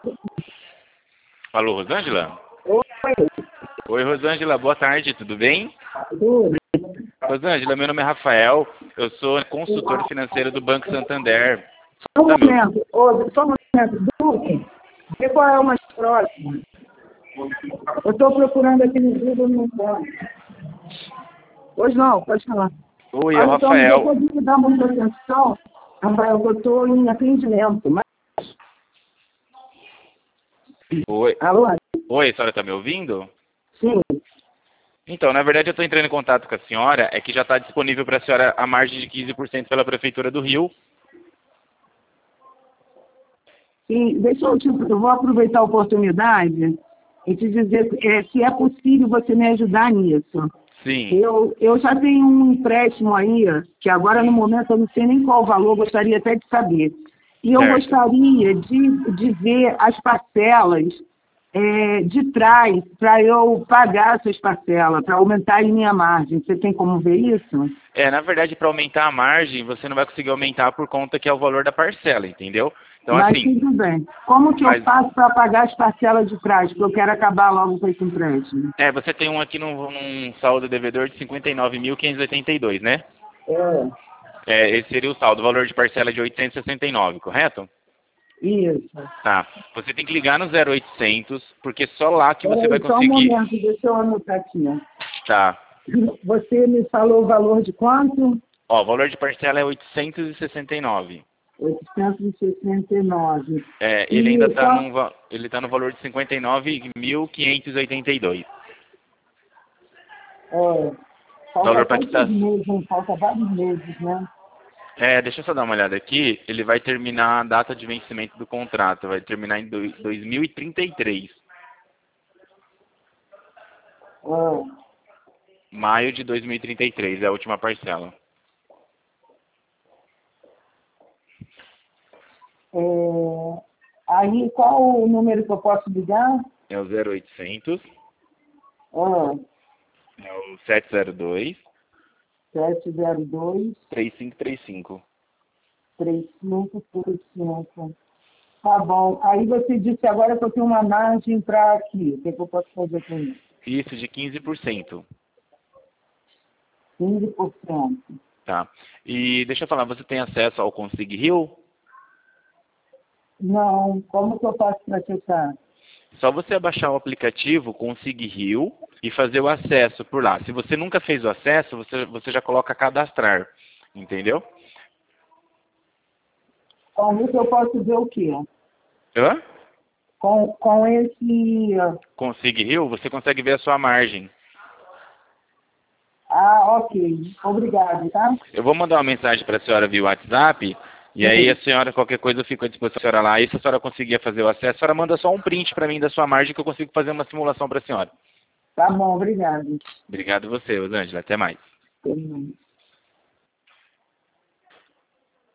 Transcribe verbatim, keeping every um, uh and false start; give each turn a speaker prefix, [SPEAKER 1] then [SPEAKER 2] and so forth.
[SPEAKER 1] Alô, Rosângela?
[SPEAKER 2] Oi,
[SPEAKER 1] Oi, Rosângela, boa tarde, tudo bem?
[SPEAKER 2] tudo.
[SPEAKER 1] Rosângela, meu nome é Rafael, eu sou consultor financeiro do Banco Santander.
[SPEAKER 2] Só um
[SPEAKER 1] Tá meu?
[SPEAKER 2] momento, ô, só um momento, Duque, vê qual é uma próxima. Eu estou procurando aqui no Google, não encontro. Hoje não, pode falar.
[SPEAKER 1] Oi, é o
[SPEAKER 2] Olha, então,
[SPEAKER 1] Rafael.
[SPEAKER 2] depois de me dar muita atenção, Rafael, que eu estou em atendimento. Mas...
[SPEAKER 1] Oi.
[SPEAKER 2] Alô?
[SPEAKER 1] Oi, a senhora tá me ouvindo?
[SPEAKER 2] Sim.
[SPEAKER 1] Então, na verdade, eu estou entrando em contato com a senhora, é que já está disponível para a senhora a margem de quinze por cento pela Prefeitura do Rio.
[SPEAKER 2] Sim, deixa eu te, eu vou aproveitar a oportunidade e te dizer é, se é possível você me ajudar nisso.
[SPEAKER 1] Sim.
[SPEAKER 2] Eu, eu já tenho um empréstimo aí, que agora no momento eu não sei nem qual o valor, gostaria até de saber. E eu
[SPEAKER 1] Certo.
[SPEAKER 2] gostaria de, de ver as parcelas é, de trás para eu pagar essas parcelas, para aumentar a minha margem. Você tem como ver isso?
[SPEAKER 1] É, na verdade, para aumentar a margem, você não vai conseguir aumentar por conta que é o valor da parcela, entendeu? Então,
[SPEAKER 2] Mas
[SPEAKER 1] assim,
[SPEAKER 2] tudo bem. Como que eu
[SPEAKER 1] mas,
[SPEAKER 2] faço para pagar as parcelas de trás? Porque eu quero acabar logo com esse empréstimo.
[SPEAKER 1] é, você tem um aqui num, num saldo devedor de cinquenta e nove mil quinhentos e oitenta e dois, né?
[SPEAKER 2] É,
[SPEAKER 1] É, esse seria o saldo, o valor de parcela é de oitocentos e sessenta e nove, correto?
[SPEAKER 2] isso.
[SPEAKER 1] Tá. Você tem que ligar no zero oitocentos, porque só lá que você vai
[SPEAKER 2] Peraí, só um
[SPEAKER 1] conseguir...
[SPEAKER 2] momento, deixa eu anotar aqui. Ó.
[SPEAKER 1] Tá.
[SPEAKER 2] Você me falou o valor de quanto?
[SPEAKER 1] Ó, o valor de parcela é oitocentos e sessenta e nove.
[SPEAKER 2] oitocentos e sessenta e nove.
[SPEAKER 1] É, ele ainda
[SPEAKER 2] E
[SPEAKER 1] está
[SPEAKER 2] qual...
[SPEAKER 1] num, va- ele tá no valor de cinquenta e nove mil quinhentos e oitenta e dois.
[SPEAKER 2] É, falta
[SPEAKER 1] Valor para
[SPEAKER 2] quantos
[SPEAKER 1] quitação.
[SPEAKER 2] meses, hein? Falta vários meses, né?
[SPEAKER 1] É, deixa eu só dar uma olhada aqui. Ele vai terminar a data de vencimento do contrato. Vai terminar em dois- 2033.
[SPEAKER 2] É,
[SPEAKER 1] Maio de dois mil e trinta e três é a última parcela.
[SPEAKER 2] é, aí, qual o número que eu posso ligar?
[SPEAKER 1] É o zero oitocentos,
[SPEAKER 2] É,
[SPEAKER 1] é o sete zero dois,
[SPEAKER 2] sete zero dois,
[SPEAKER 1] três cinco três cinco.
[SPEAKER 2] três cinco três cinco. Tá bom. Aí você disse agora que eu tenho uma margem para aqui. O que, que eu posso fazer com isso?
[SPEAKER 1] Isso, de quinze por cento.
[SPEAKER 2] quinze por cento.
[SPEAKER 1] Tá. E deixa eu falar, você tem acesso ao Consig Rio?
[SPEAKER 2] Não, como que eu faço para acessar?
[SPEAKER 1] Só você abaixar o aplicativo Consig Rio e fazer o acesso por lá. Se você nunca fez o acesso, você, você já coloca cadastrar. Entendeu?
[SPEAKER 2] Com isso eu posso ver o quê?
[SPEAKER 1] Hã?
[SPEAKER 2] Com, com esse...
[SPEAKER 1] Consig Rio, você consegue ver a sua margem.
[SPEAKER 2] Ah, ok. Obrigado, tá?
[SPEAKER 1] Eu vou mandar uma mensagem para a senhora via WhatsApp. E aí a
[SPEAKER 2] Sim.
[SPEAKER 1] senhora, qualquer coisa, eu fico à disposição da senhora lá. E se a senhora conseguir fazer o acesso, a senhora manda só um print para mim da sua margem que eu consigo fazer uma simulação para a senhora.
[SPEAKER 2] Tá bom, obrigado.
[SPEAKER 1] Obrigado a você, Rosângela. Até mais.
[SPEAKER 2] Até mais.